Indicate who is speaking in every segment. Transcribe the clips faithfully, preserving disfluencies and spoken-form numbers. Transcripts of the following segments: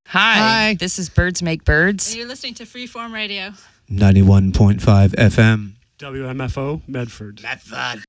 Speaker 1: Hi.
Speaker 2: Hi.
Speaker 1: This is Birds Make Birds.
Speaker 3: And you're listening to Freeform Radio.
Speaker 2: ninety-one point five F M.
Speaker 4: W M F O, Medford.
Speaker 2: Medford.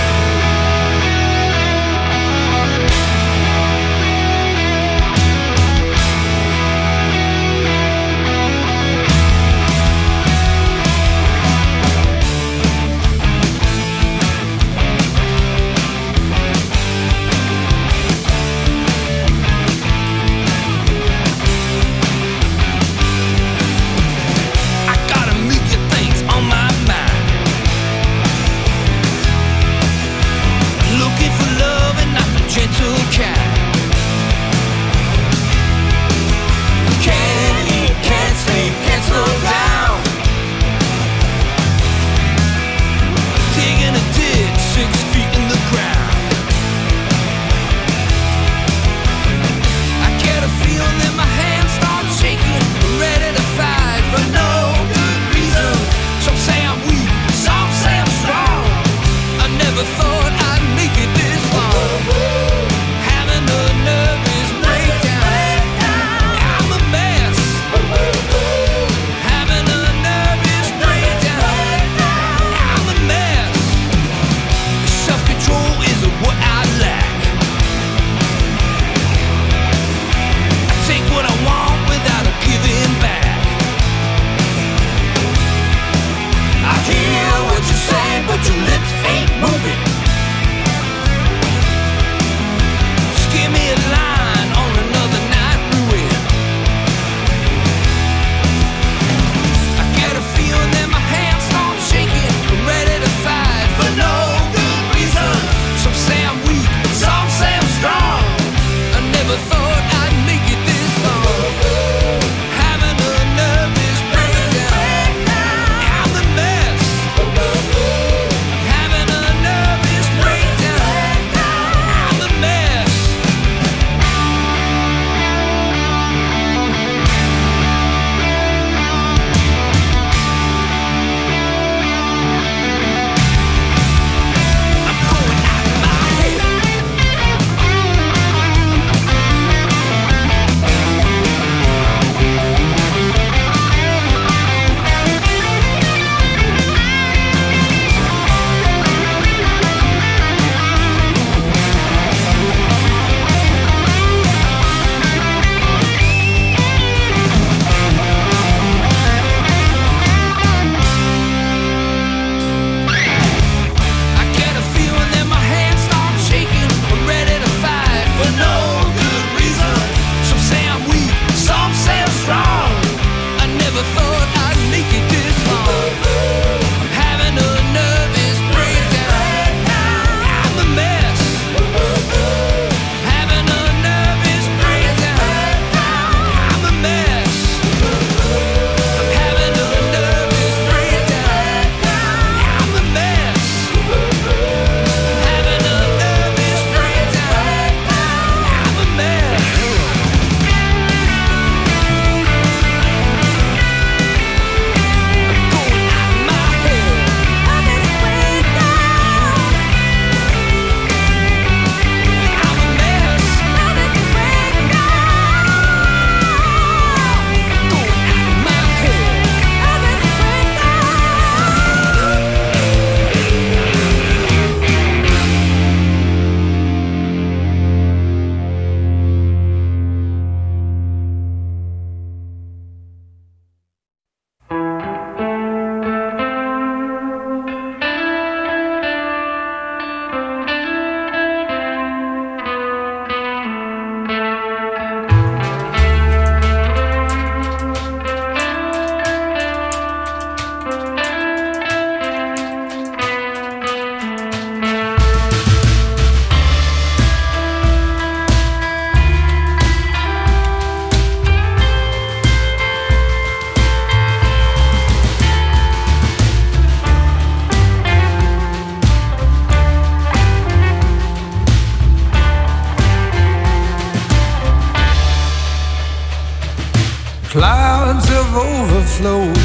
Speaker 5: Clouds have overflowed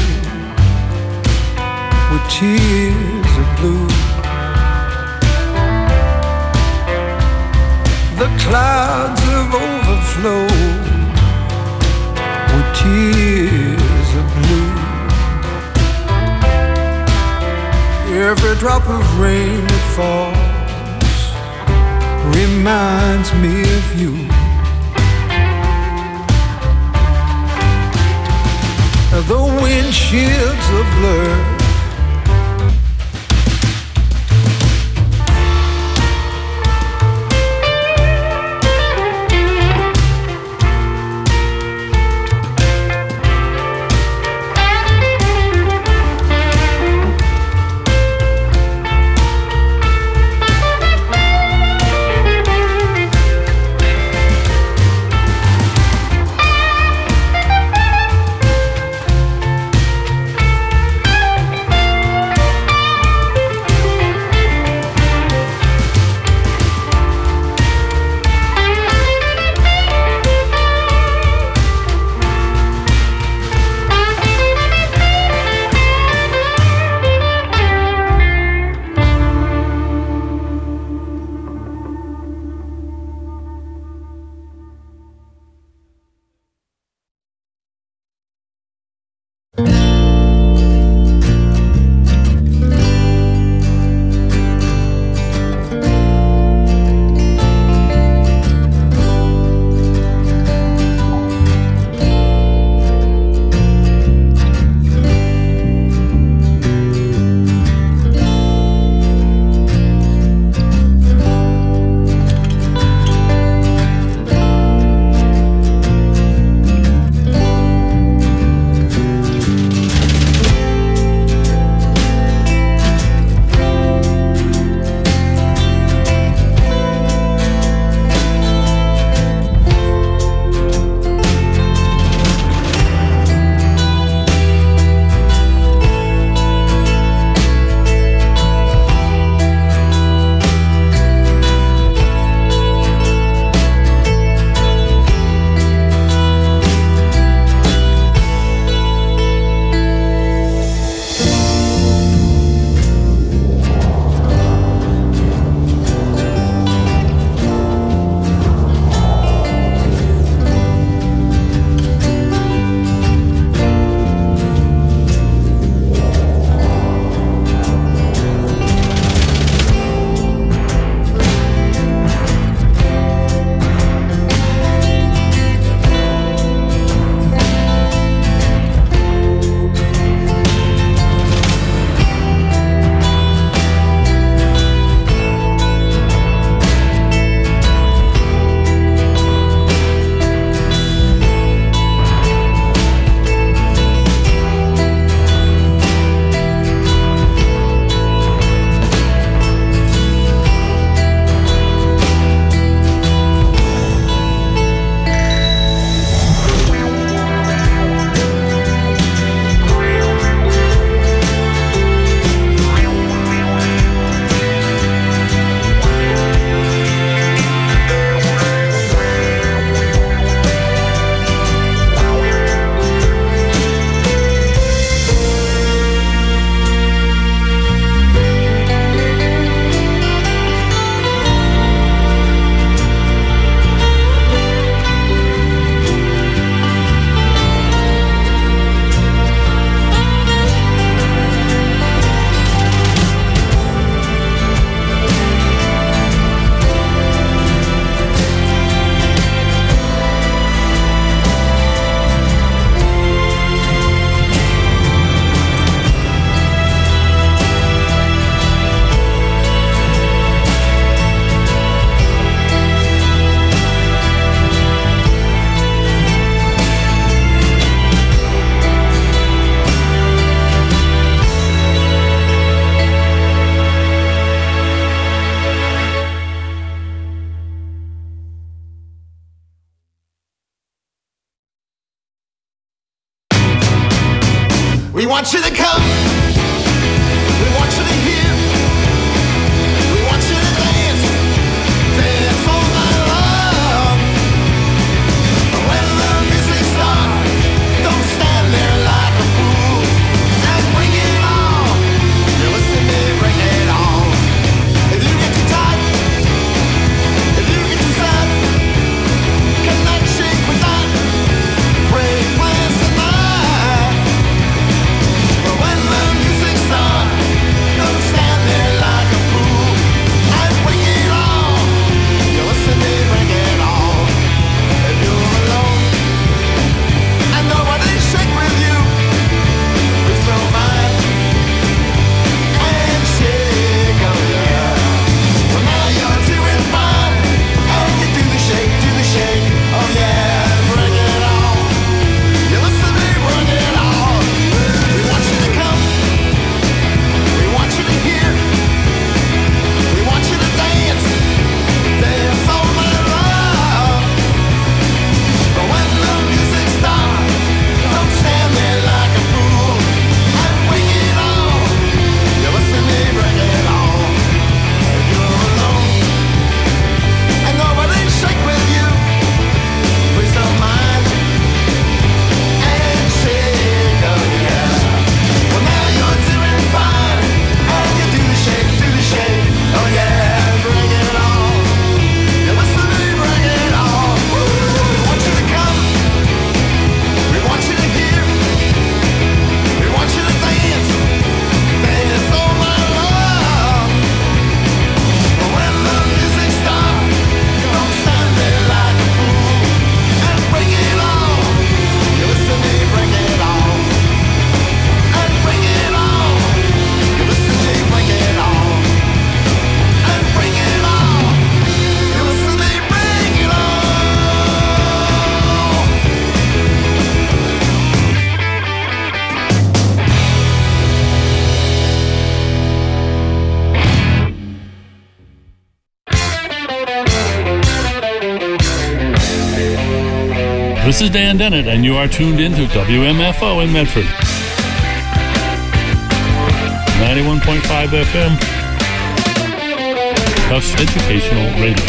Speaker 5: with tears of blue. The clouds have overflowed tears of blue. Every drop of rain that falls reminds me of you. The windshields are blurred,
Speaker 1: We want you to come. We want you to hear. We want you to dance. Dance all night long. When the music starts, don't stand there like a fool. And bring it on. You listen to me, bring it on. If you get too tight, if you get too sad, connect shake with that. Break plans.
Speaker 6: This is Dan Dennett, and you are tuned into W M F O in Medford. ninety-one point five F M. Tufts Educational Radio.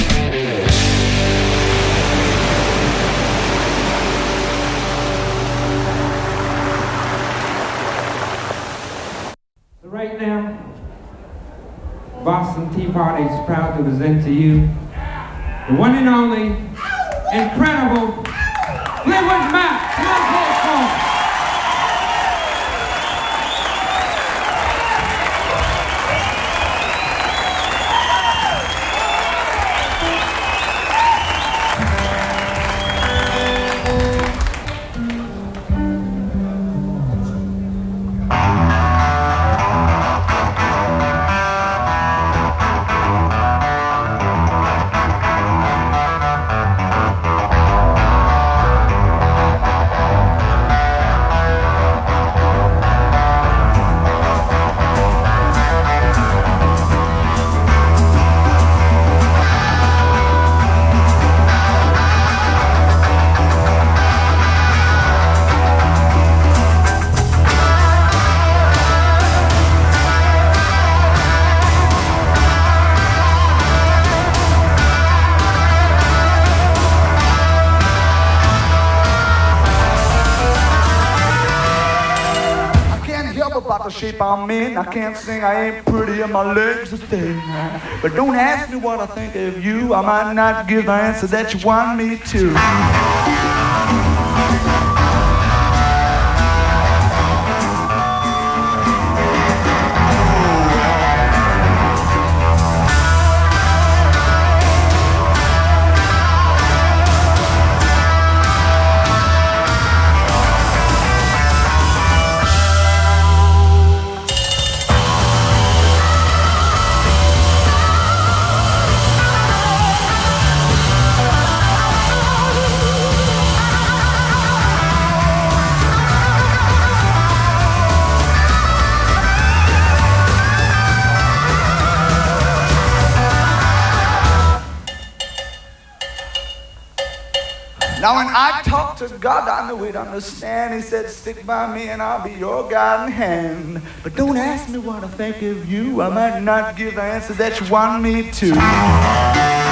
Speaker 7: So right now, Boston Tea Party is proud to present to you the one and only, incredible Fleetwood Mac. Come on, play it for us.
Speaker 8: Shape I'm in, I can't sing, I ain't pretty, and my legs are thin. But don't ask me what I think of you, I might not give the answer that you want me to. Now when I talk to God, I know He'd understand. He said, stick by me and I'll be your guiding hand. But don't ask me what I think of you, I might not give the answer that you want me to.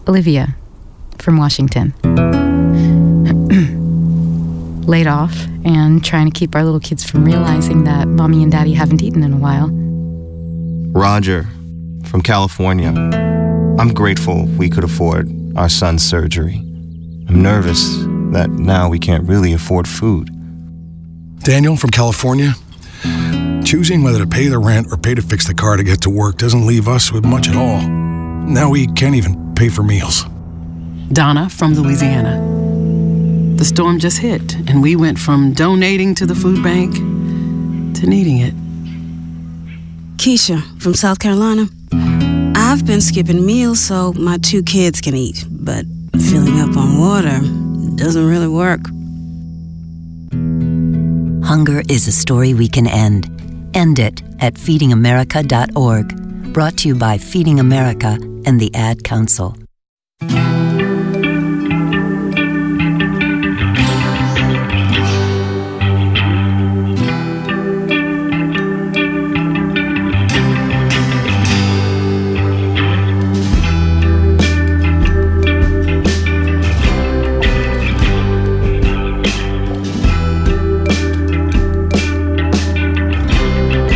Speaker 9: Olivia from Washington. Laid off and trying to keep our little kids from realizing that Mommy and Daddy haven't eaten in a while.
Speaker 10: Roger from California. I'm grateful we could afford our son's surgery. I'm nervous that now we can't really afford food.
Speaker 11: Daniel from California. Choosing whether to pay the rent or pay to fix the car to get to work doesn't leave us with much at all. Now we can't even pay for meals.
Speaker 12: Donna from Louisiana. The storm just hit, and we went from donating to the food bank to needing it.
Speaker 13: Keisha from South Carolina. I've been skipping meals so my two kids can eat, but filling up on water doesn't really work.
Speaker 14: Hunger is a story we can end. End it at feeding america dot org. Brought to you by Feeding America and the Ad Council.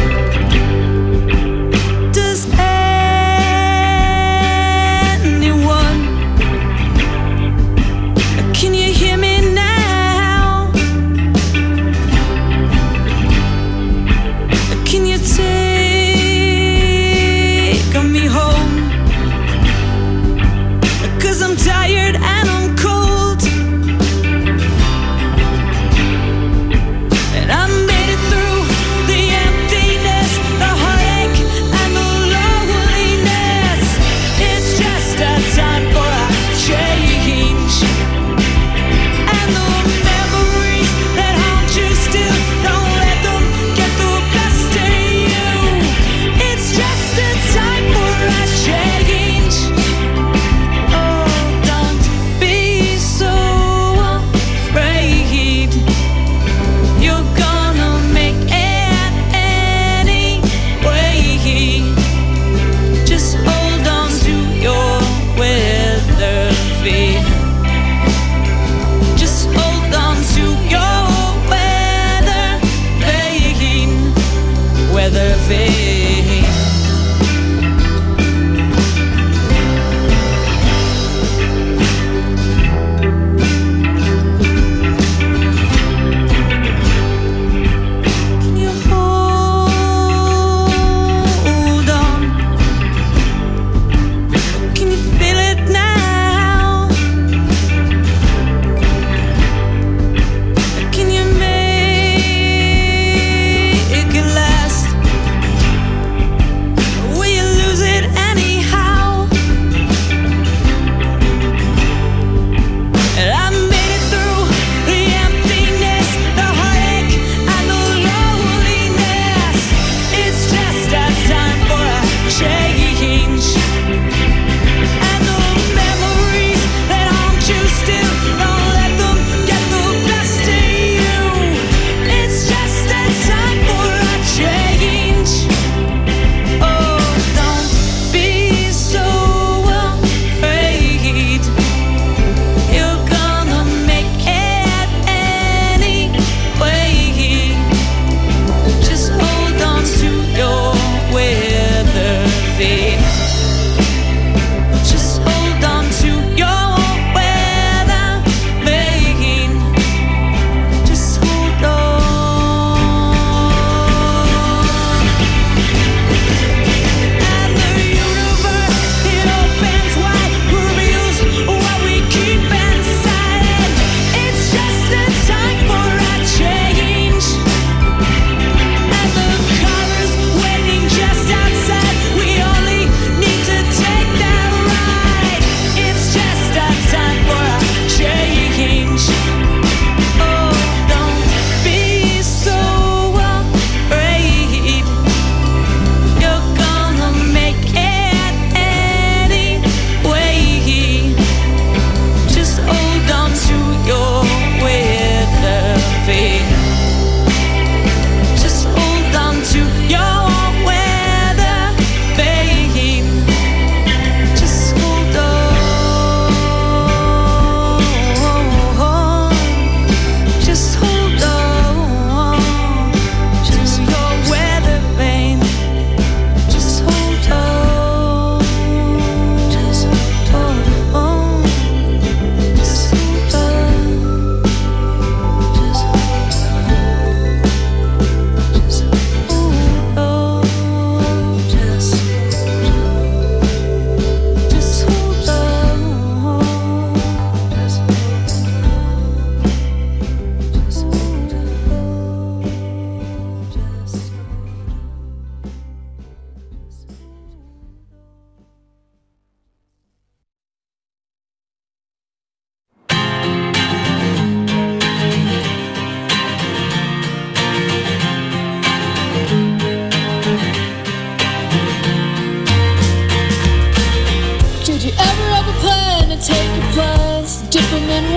Speaker 15: Does anyone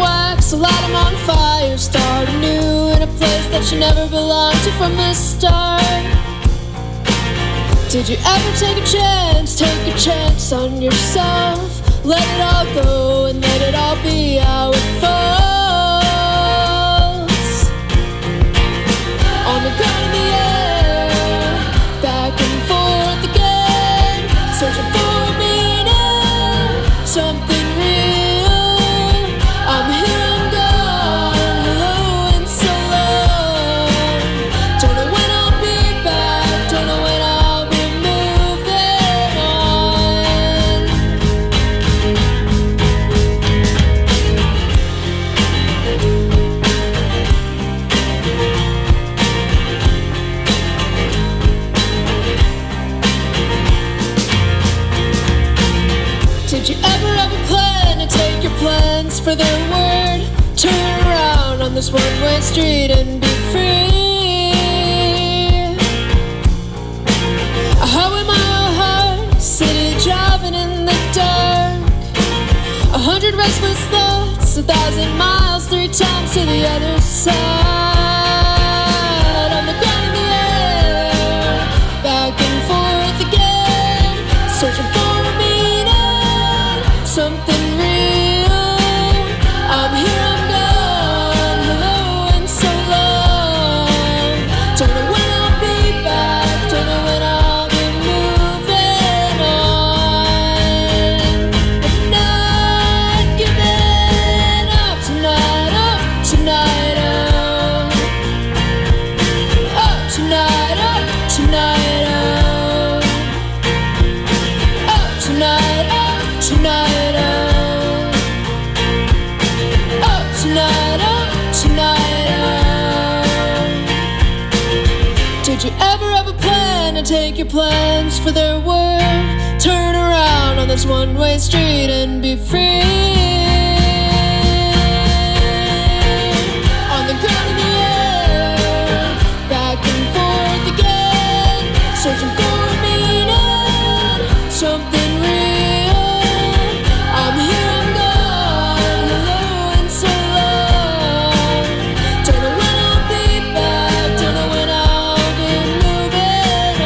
Speaker 15: wax, light them on fire, start anew in a place that you never belonged to from the start. Did you ever take a chance, take a chance on yourself? Let it all go and let it all be how it falls. On the ground in the air, back and forth again, searching for a meaning, something real. I'm here, I'm gone, hello and so long. Don't know when I'll be back, don't know when I'll be moving on. Did you ever have a plan to take your plans for their word? Turn around on this one-way street and be free. A highway-mile heart, city driving in the dark. A hundred restless thoughts, a thousand miles, three times to the other side. On the ground in the air, back and forth again, searching for a meaning, something real. I'm here, I'm gone, hello and so long. Don't know when I'll be back, don't know when I'll be moving on. But not giving up tonight, up tonight, up. Up tonight, up tonight, up. Up tonight, up tonight, up. Up tonight, up tonight, up. Did you ever have a plan to take your plans for their word? Turn around on this one-way street and be free. On the ground in the air, back and forth again, searching for a meaning, something real. I'm here, I'm gone, hello and so long. Don't know when I'll be back, don't know when I'll be moving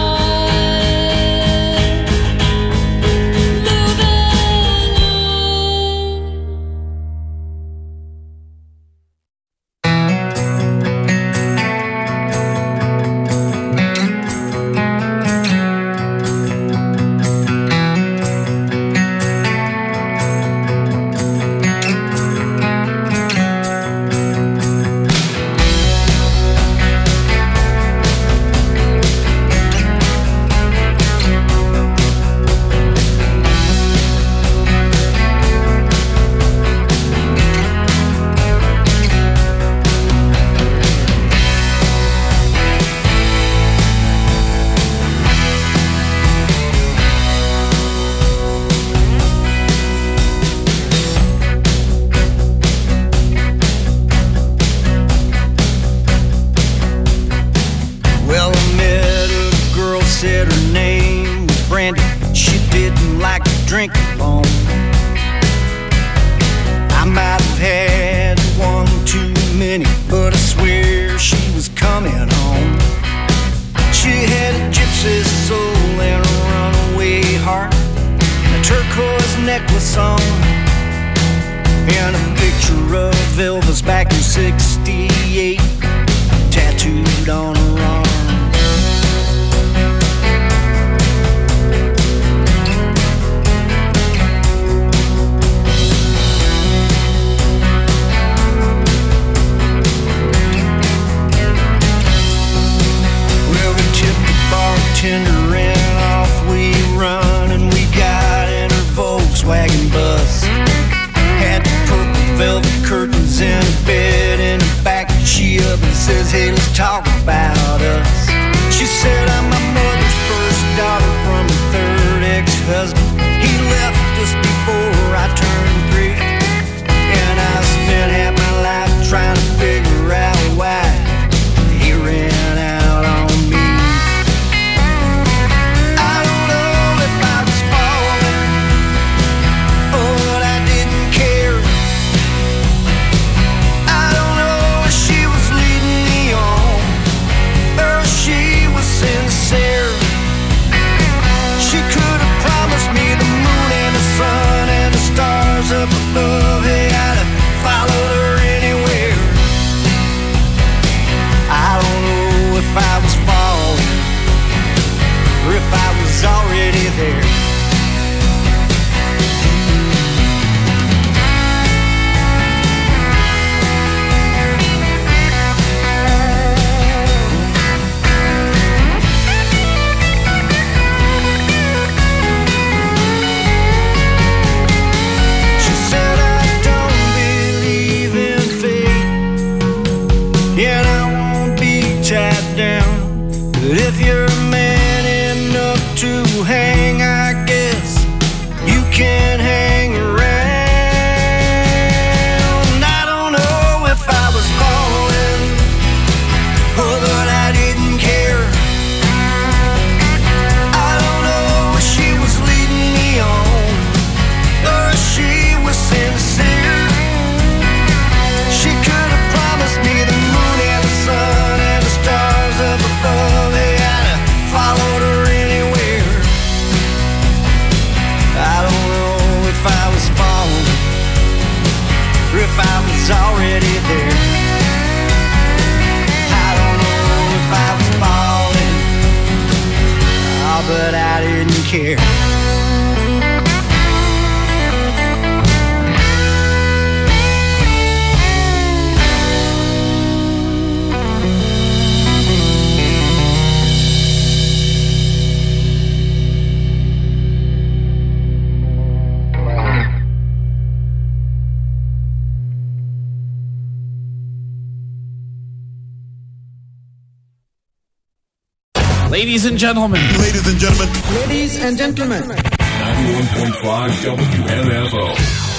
Speaker 16: Well, I met a girl, said her name was Brandy. She didn't like to drink alone. I might have had one too many, but I swear she was coming home. She had a gypsy soul and a runaway heart, and a turquoise necklace on, and a picture of Elvis back in sixty-eight tattooed on her arm. Well, we tipped the bartender and off we run, and we got in her Volkswagen bus. Had the purple velvet curtains and a bed in the back. She up and says, hey, let's talk about us. She said, I'm my mother's first daughter from a third ex-husband. He left us before I turned three, and I spent half my life trying to figure out why he ran out on me. I don't know if I was falling, but I didn't care.
Speaker 17: Ladies and gentlemen.
Speaker 18: Ladies and gentlemen.
Speaker 19: Ladies and gentlemen.
Speaker 20: ninety-one point five W M F O.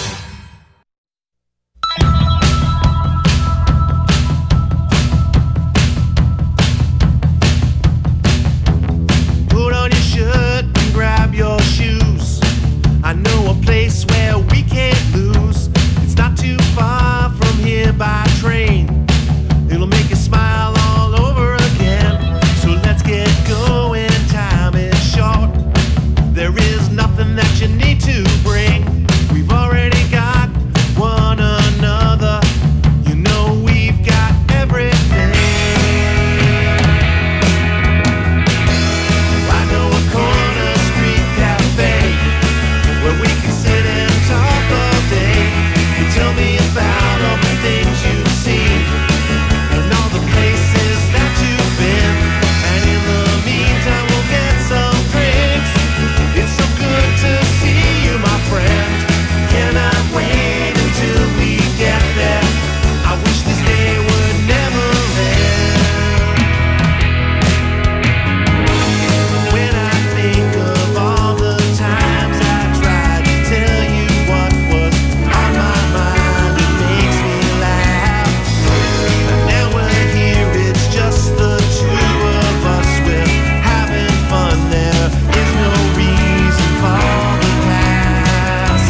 Speaker 16: Put on your shirt and grab your shoes. I know a place where we can't lose. It's not too far from here by train. It'll make you smile all over again. So let's get going, time is short. There is nothing that you need to bring. We've already got one another. You know we've got everything. I know a corner street cafe where we can sit and talk all day. You tell me about all the things you've seen and all the places that you've been. And in the meantime we'll get some drinks. It's so good to see you, my friend. Cannot wait until we get there. I wish this day would never end. When I think of all the times I tried to tell you what was on my mind, it makes me laugh. Now we're here, it's just the two of us. We're having fun, there is no reason for the past.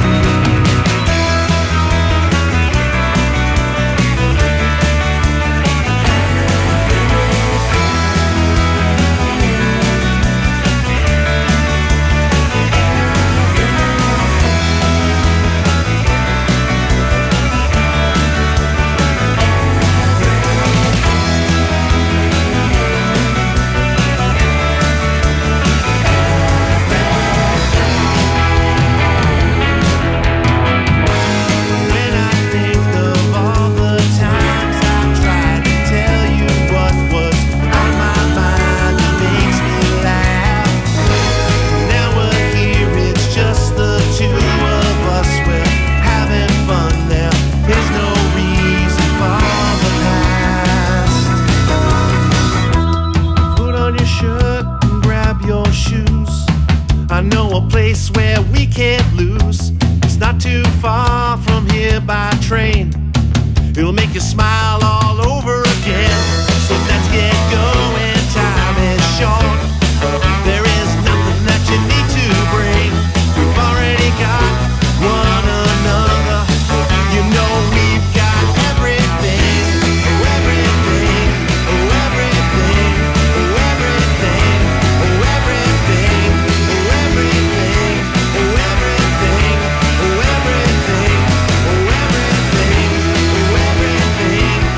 Speaker 16: When I think of all the times I tried to tell you what was on my mind, it makes me laugh. Now we're here, it's just the two of us. We're having fun, there is no reason for the past. Put on your shirt and grab your shoes. I know a place where we can't lose. It's not too far from here by train. It'll make you smile all over again. So let's get going, time is short. There is nothing that you need to bring. We've already got one another. You know we've got everything. Oh, everything. Oh, everything. Oh, everything. Oh, everything. Oh, everything. Oh, everything. Oh, everything. Oh, everything. Oh, everything.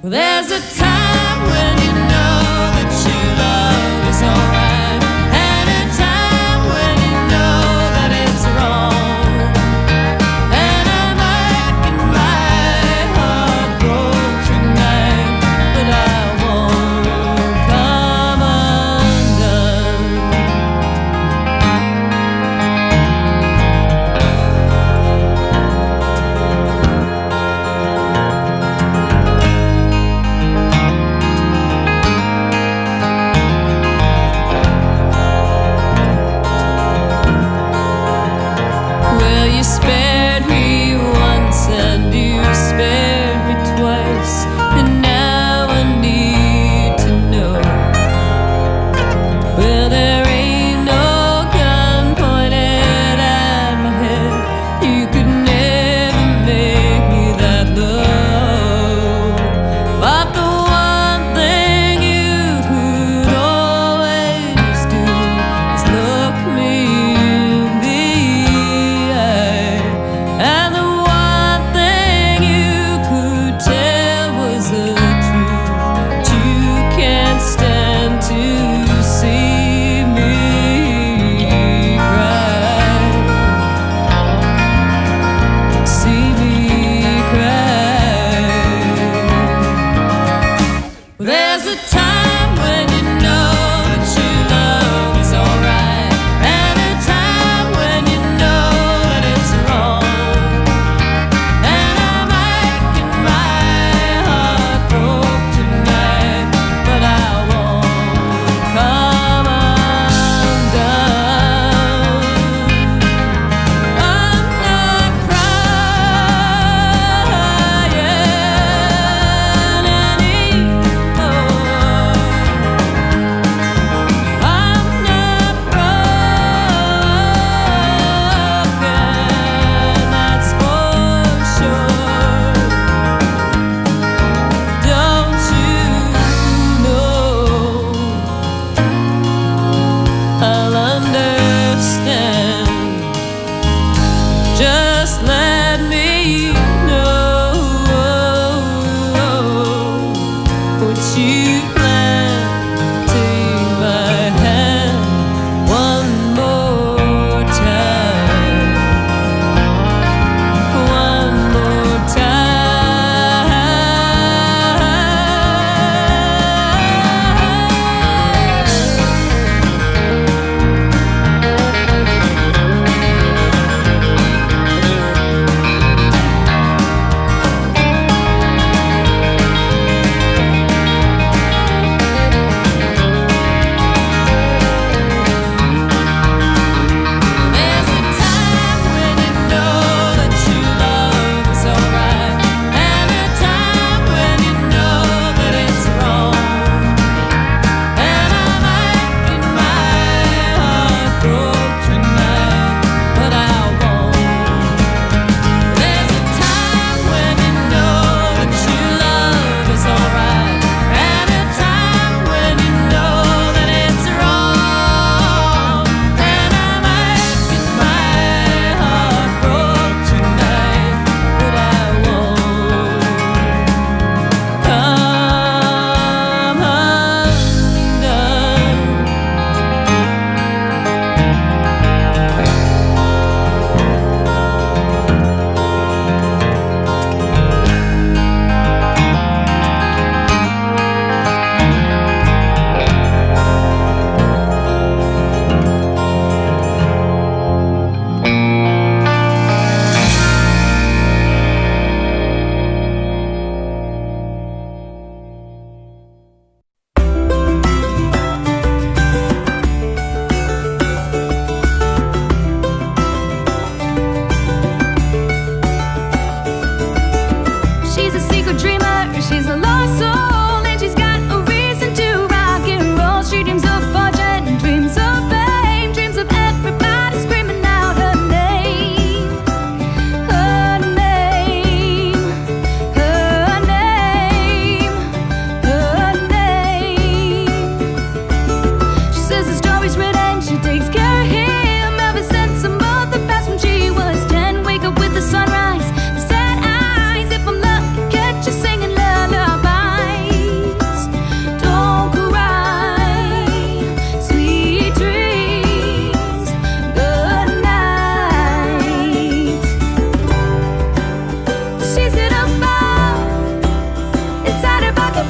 Speaker 15: There's a time when you know that your love is alright, and a time when you know that it's wrong. And I'm aching my heart broke tonight, but I won't come undone. Well, you spared me once and you spared me twice, and now I need to know. Well, there ain't no gun pointed at my head. You could never make me that low. But the one thing you could always do is look me in the eye. And the one thing you could tell was the truth, but you can't stand to see me cry. See me cry. There's a time when you know that your love is alright, and a time when you know that it's wrong. And I'm aching my heart broke tonight, but I won't come undone. I'm not crying anymore. I'm not broken, that's for sure. Don't you know I'll understand? Just let me know what you plan. Take my hand one more time, one more time.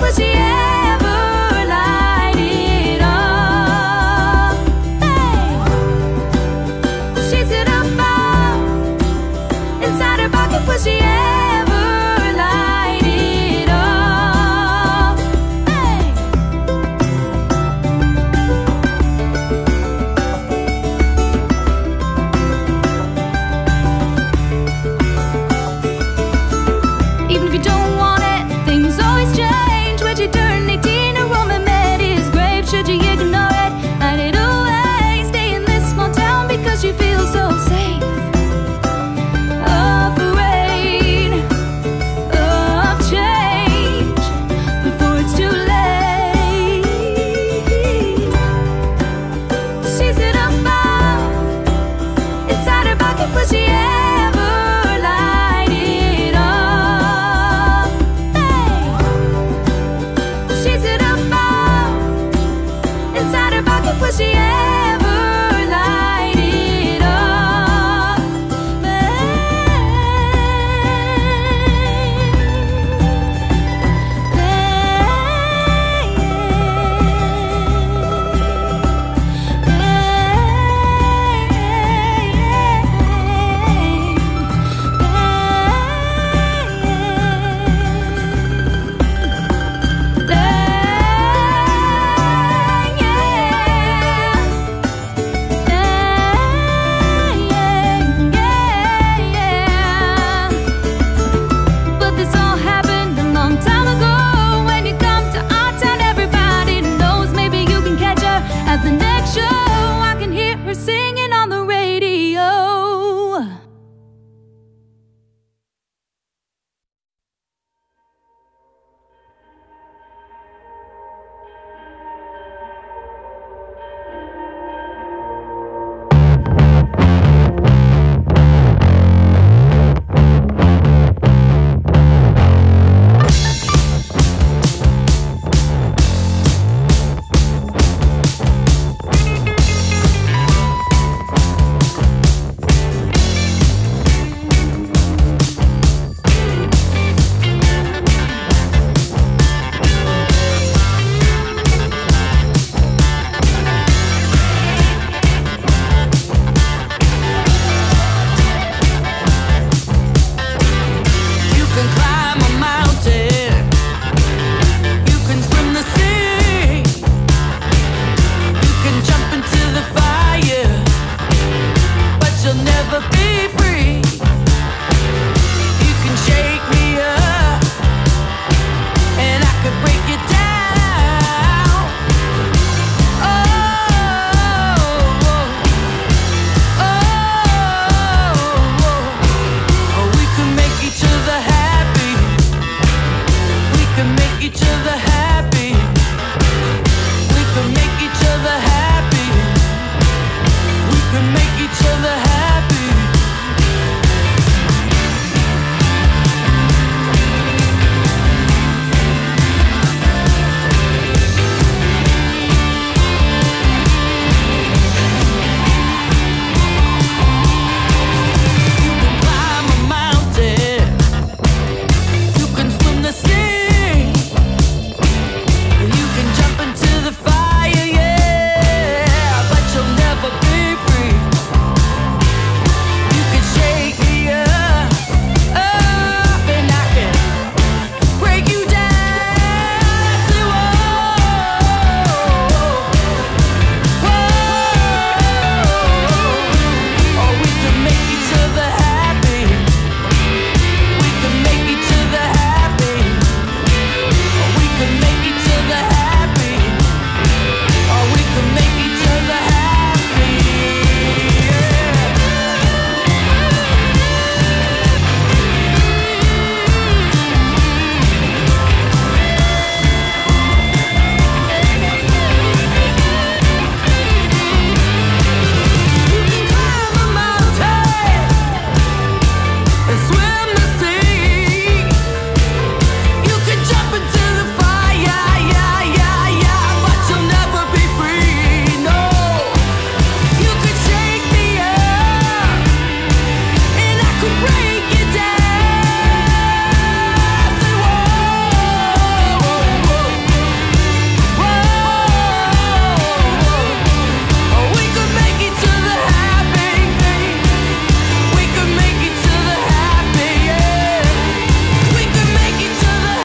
Speaker 15: was yeah.